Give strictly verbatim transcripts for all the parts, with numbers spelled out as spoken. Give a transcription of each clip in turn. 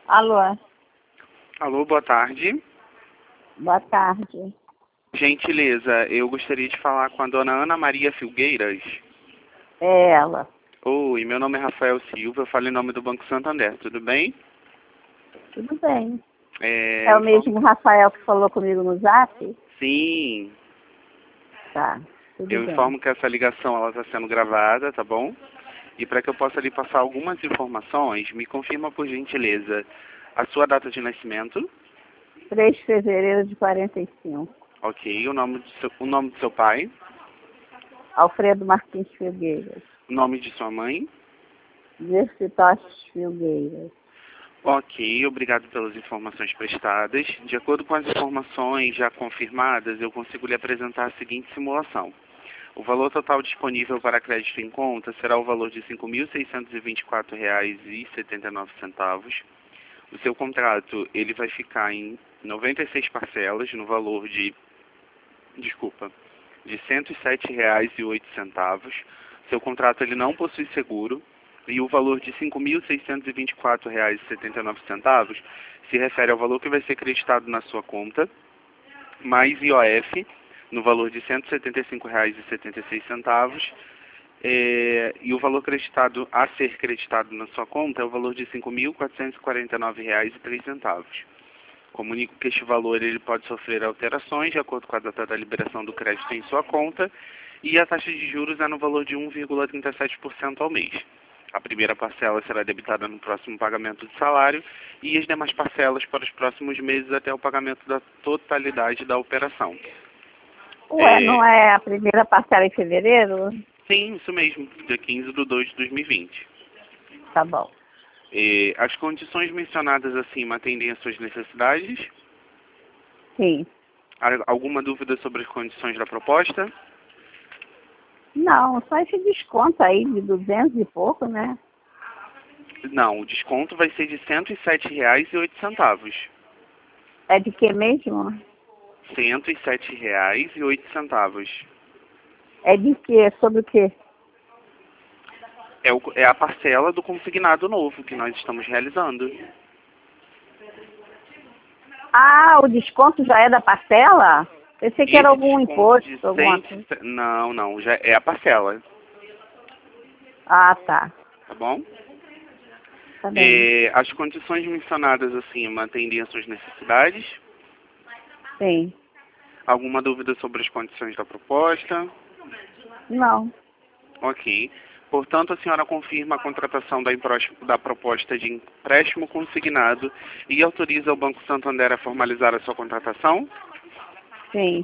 Alô, Alô, boa tarde. boa tarde. Gentileza, eu gostaria de falar com a dona Ana Maria Filgueiras. É ela. Oi, meu nome é Rafael Silva, eu falo em nome do Banco Santander, tudo bem? Tudo bem. É, É o informo- mesmo Rafael que falou comigo no Zap? Sim, Tá, tudo eu bem. informo que essa ligação está sendo gravada, tá bom? E para que eu possa lhe passar algumas informações, me confirma por gentileza a sua data de nascimento, três de fevereiro de quarenta e cinco. ok, o nome do seu, o nome do seu pai, Alfredo Martins Filgueiras. o nome de sua mãe. Dirce Tostes Filgueiras. Ok, obrigado pelas informações prestadas. De acordo com as informações já confirmadas, eu consigo lhe apresentar a seguinte simulação. O valor total disponível para crédito em conta será o valor de cinco mil seiscentos e vinte e quatro reais e setenta e nove centavos. O seu contrato ele vai ficar em noventa e seis parcelas no valor de, desculpa, de cento e sete reais e oito centavos. Seu contrato ele não possui seguro. E o valor de cinco mil seiscentos e vinte e quatro reais e setenta e nove centavos se refere ao valor que vai ser creditado na sua conta, mais I O F, no valor de cento e setenta e cinco reais e setenta e seis centavos, é, e o valor creditado a ser creditado na sua conta é o valor de cinco mil quatrocentos e quarenta e nove reais e três centavos. Comunico que este valor ele pode sofrer alterações de acordo com a data da liberação do crédito em sua conta, e a taxa de juros é no valor de um vírgula trinta e sete por cento ao mês. A primeira parcela será debitada no próximo pagamento de salário e as demais parcelas para os próximos meses até o pagamento da totalidade da operação. Ué, É, não é a primeira parcela em fevereiro? sim, isso mesmo, dia quinze de dois de dois mil e vinte. Tá bom. É, as condições mencionadas acima atendem às suas necessidades? Sim. Há alguma dúvida sobre as condições da proposta? Não, só esse desconto aí de duzentos e pouco, né? Não, o desconto vai ser de cento e sete reais e oito centavos. É de que mesmo? cento e sete reais e oito centavos. É de que? Sobre o quê? É, o, é a parcela do consignado novo que nós estamos realizando. Ah, o desconto já é da parcela? Pensei que era Esse algum desconto de imposto, alguma cem... coisa. Não, não, já é a parcela, Ah, tá. tá bom? Tá bem. É, as condições mencionadas acima atendem às suas necessidades? Sim. Alguma dúvida sobre as condições da proposta? Não. Ok. Portanto, a senhora confirma a contratação da, empros- da proposta de empréstimo consignado e autoriza o Banco Santander a formalizar a sua contratação? Sim.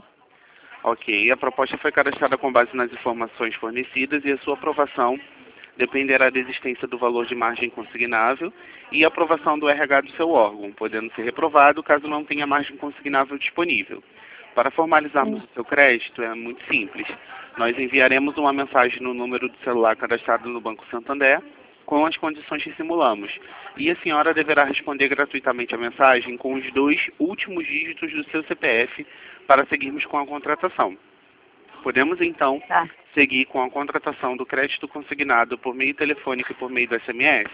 Ok. A proposta foi cadastrada com base nas informações fornecidas e a sua aprovação dependerá da existência do valor de margem consignável e a aprovação do R H do seu órgão, podendo ser reprovado caso não tenha margem consignável disponível. Para formalizarmos Sim. o seu crédito é muito simples. Nós enviaremos uma mensagem no número do celular cadastrado no Banco Santander com as condições que simulamos. E a senhora deverá responder gratuitamente a mensagem com os dois últimos dígitos do seu C P F para seguirmos com a contratação. Podemos, então, Tá. seguir com a contratação do crédito consignado por meio telefônico e por meio do S M S?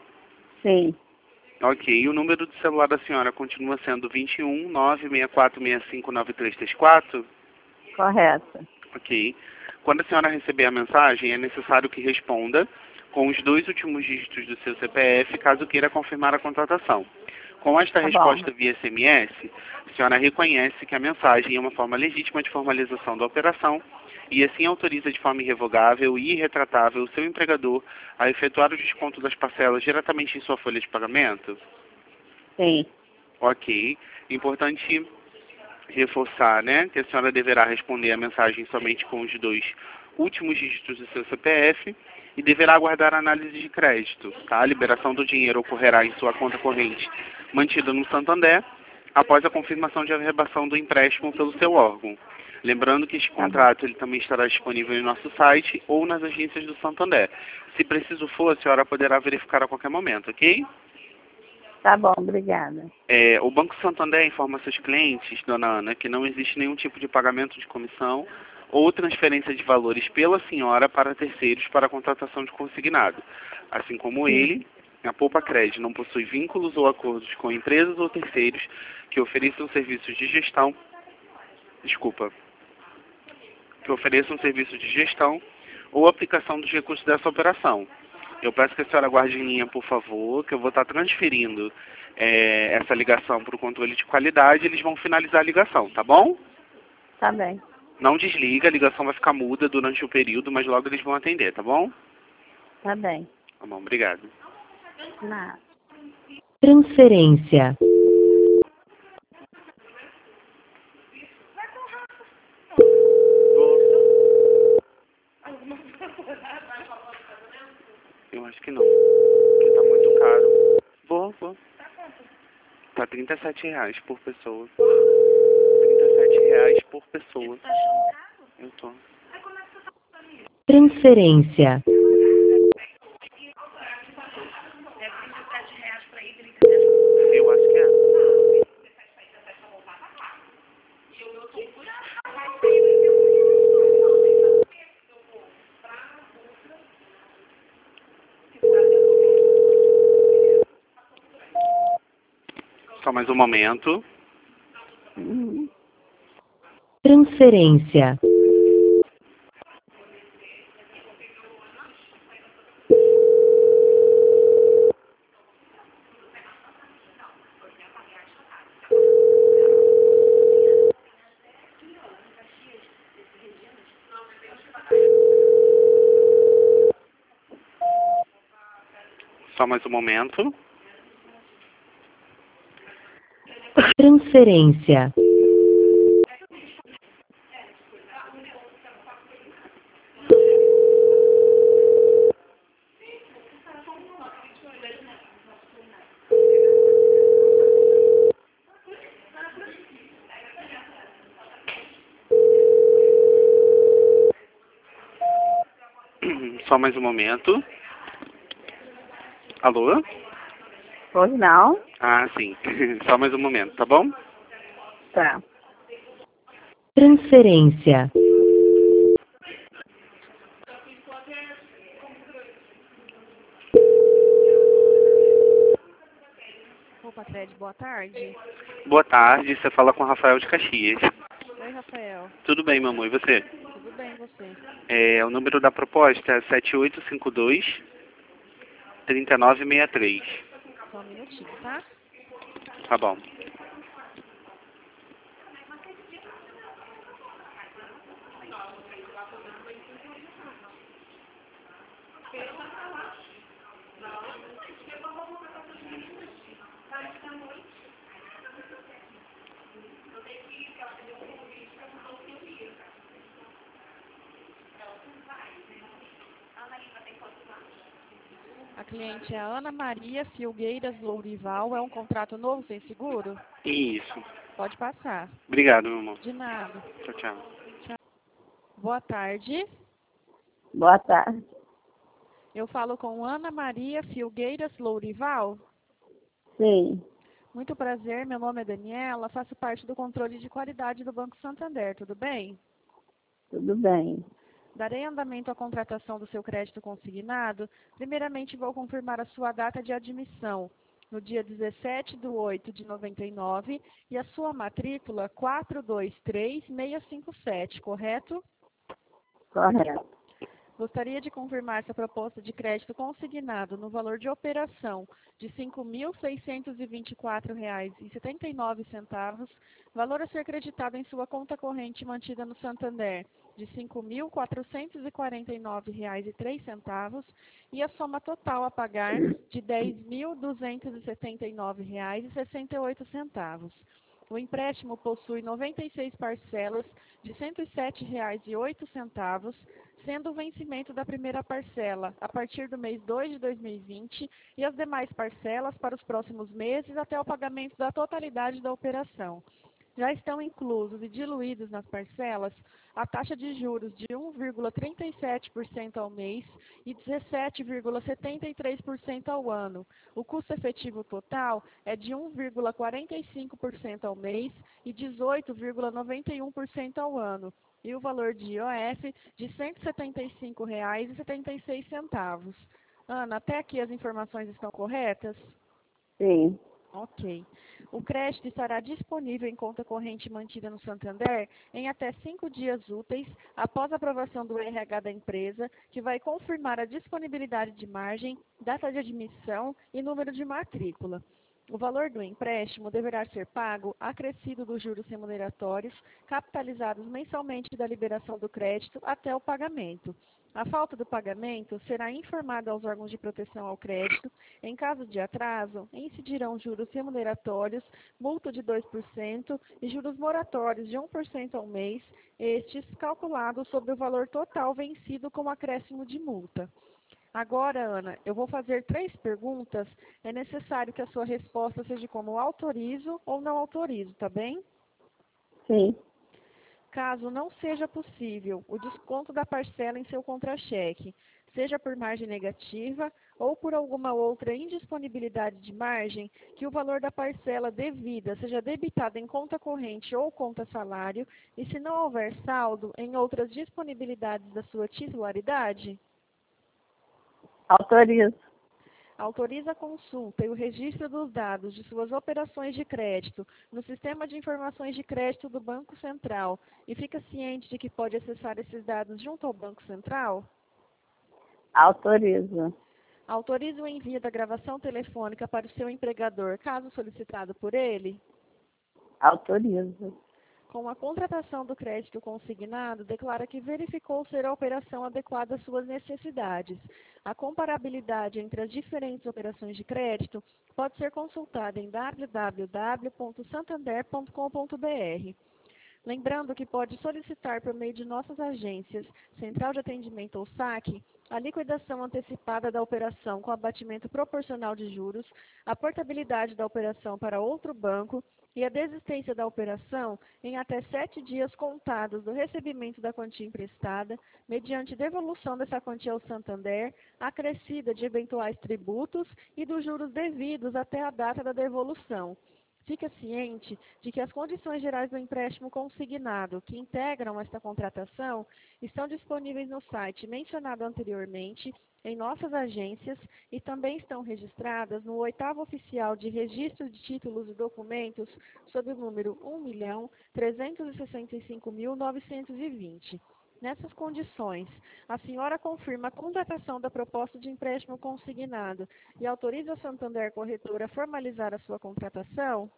Sim. Ok. E o número do celular da senhora continua sendo vinte e um, nove seis quatro seis cinco, nove três três quatro? Correto. Ok. Quando a senhora receber a mensagem, é necessário que responda com os dois últimos dígitos do seu C P F, caso queira confirmar a contratação. Com esta Tá bom. resposta via S M S, a senhora reconhece que a mensagem é uma forma legítima de formalização da operação e assim autoriza de forma irrevogável e irretratável o seu empregador a efetuar o desconto das parcelas diretamente em sua folha de pagamento? Sim. Ok. Importante reforçar, né, que a senhora deverá responder a mensagem somente com os dois últimos dígitos do seu C P F e deverá aguardar a análise de crédito, tá? A liberação do dinheiro ocorrerá em sua conta corrente mantida no Santander após a confirmação de averbação do empréstimo pelo seu órgão. Lembrando que este Tá bom. contrato ele também estará disponível em nosso site ou nas agências do Santander. Se preciso for, a senhora poderá verificar a qualquer momento, ok? Tá bom, obrigada. É, o Banco Santander informa seus clientes, dona Ana, que não existe nenhum tipo de pagamento de comissão ou transferência de valores pela senhora para terceiros para a contratação de consignado. Assim como Sim. ele, A Poupa-Cred não possui vínculos ou acordos com empresas ou terceiros que ofereçam serviços de gestão, desculpa, que ofereçam serviços de gestão ou aplicação dos recursos dessa operação. Eu peço que a senhora guarde em linha, por favor, que eu vou estar transferindo é, essa ligação para o controle de qualidade, eles vão finalizar a ligação, tá bom? Tá bem. Não desliga, a ligação vai ficar muda durante o período, mas logo eles vão atender, tá bom? Tá bem. Tá bom, obrigado. Nada. Transferência. Eu acho que não, porque tá muito caro. Vou, vou. Tá trinta e sete reais por pessoa. trinta e sete reais por pessoa. Eu tô. Transferência. Eu acho que é. Só mais um momento. Uhum. Transferência. Só mais um momento. Transferência. Só mais um momento. Alô? Pois não? Ah, sim. Só mais um momento, tá bom? Tá. Transferência. Poupa-Cred, boa tarde. Boa tarde, você fala com o Rafael de Caxias. Oi, Rafael. Tudo bem, mamãe, e você? Tudo bem, você? É, o número da proposta é sete oito cinco dois, três nove seis três. Só um minutinho, tá? Tá bom. A cliente é a Ana Maria Filgueiras Lourival. É um contrato novo sem seguro? Isso. Pode passar. Obrigado, meu amor. De nada. Tchau, tchau. Boa tarde. Boa tarde. Eu falo com Ana Maria Filgueiras Lourival. Sim. Muito prazer, meu nome é Daniela. Faço parte do controle de qualidade do Banco Santander. Tudo bem? Tudo bem. Darei andamento à contratação do seu crédito consignado. Primeiramente, vou confirmar a sua data de admissão, no dia dezessete de oito de noventa e nove, e a sua matrícula quatro dois três seis cinco sete, correto? Correto. Gostaria de confirmar essa proposta de crédito consignado no valor de operação de cinco mil seiscentos e vinte e quatro reais e setenta e nove centavos, valor a ser creditado em sua conta corrente mantida no Santander de cinco mil quatrocentos e quarenta e nove reais e três centavos e a soma total a pagar de dez mil duzentos e setenta e nove reais e sessenta e oito centavos. O empréstimo possui noventa e seis parcelas de cento e sete reais e oito centavos, sendo o vencimento da primeira parcela a partir do mês dois de dois mil e vinte e as demais parcelas para os próximos meses até o pagamento da totalidade da operação. Já estão inclusos e diluídos nas parcelas a taxa de juros de um vírgula trinta e sete por cento ao mês e dezessete vírgula setenta e três por cento ao ano. O custo efetivo total é de um vírgula quarenta e cinco por cento ao mês e dezoito vírgula noventa e um por cento ao ano. E o valor de I O F de cento e setenta e cinco reais e setenta e seis centavos. Ana, até aqui as informações estão corretas? Sim. Ok. O crédito estará disponível em conta corrente mantida no Santander em até cinco dias úteis após a aprovação do R H da empresa, que vai confirmar a disponibilidade de margem, data de admissão e número de matrícula. O valor do empréstimo deverá ser pago acrescido dos juros remuneratórios, capitalizados mensalmente da liberação do crédito até o pagamento. A falta do pagamento será informada aos órgãos de proteção ao crédito. Em caso de atraso, incidirão juros remuneratórios, multa de dois por cento e juros moratórios de um por cento ao mês, estes calculados sobre o valor total vencido com acréscimo de multa. Agora, Ana, eu vou fazer três perguntas. É necessário que a sua resposta seja como autorizo ou não autorizo, tá bem? Sim. Caso não seja possível o desconto da parcela em seu contra-cheque, seja por margem negativa ou por alguma outra indisponibilidade de margem, que o valor da parcela devida seja debitado em conta corrente ou conta salário, e se não houver saldo, em outras disponibilidades da sua titularidade? Autorizo. Autoriza a consulta e o registro dos dados de suas operações de crédito no Sistema de Informações de Crédito do Banco Central e fica ciente de que pode acessar esses dados junto ao Banco Central? Autorizo. Autoriza o envio da gravação telefônica para o seu empregador, caso solicitado por ele? Autorizo. Com a contratação do crédito consignado, declara que verificou ser a operação adequada às suas necessidades. A comparabilidade entre as diferentes operações de crédito pode ser consultada em w w w ponto santander ponto com ponto b r. Lembrando que pode solicitar por meio de nossas agências, Central de Atendimento ou saque, a liquidação antecipada da operação com abatimento proporcional de juros, a portabilidade da operação para outro banco e a desistência da operação em até sete dias contados do recebimento da quantia emprestada, mediante devolução dessa quantia ao Santander, acrescida de eventuais tributos e dos juros devidos até a data da devolução. Fica ciente de que as condições gerais do empréstimo consignado, que integram esta contratação, estão disponíveis no site mencionado anteriormente, em nossas agências, e também estão registradas no oitavo oficial de registro de títulos e documentos sob o número um milhão trezentos e sessenta e cinco mil novecentos e vinte. Nessas condições, a senhora confirma a contratação da proposta de empréstimo consignado e autoriza a Santander Corretora a formalizar a sua contratação?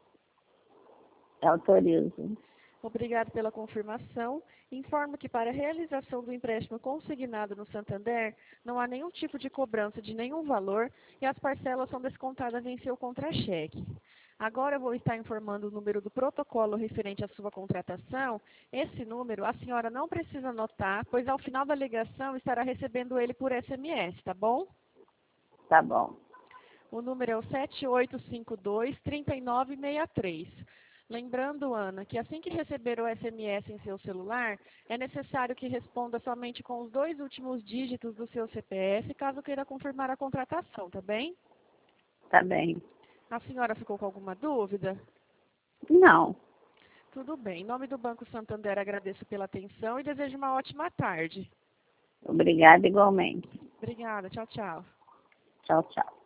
Autorizo. Obrigado pela confirmação. Informo que para a realização do empréstimo consignado no Santander, não há nenhum tipo de cobrança de nenhum valor e as parcelas são descontadas em seu contra-cheque. Agora eu vou estar informando o número do protocolo referente à sua contratação. Esse número a senhora não precisa anotar, pois ao final da ligação estará recebendo ele por S M S, tá bom? Tá bom. O número é o sete oito cinco dois, três nove seis três. Lembrando, Ana, que assim que receber o S M S em seu celular, é necessário que responda somente com os dois últimos dígitos do seu C P F, caso queira confirmar a contratação, tá bem? Tá bem. A senhora ficou com alguma dúvida? Não. Tudo bem. Em nome do Banco Santander, agradeço pela atenção e desejo uma ótima tarde. Obrigada igualmente. Obrigada. Tchau, tchau. Tchau, tchau.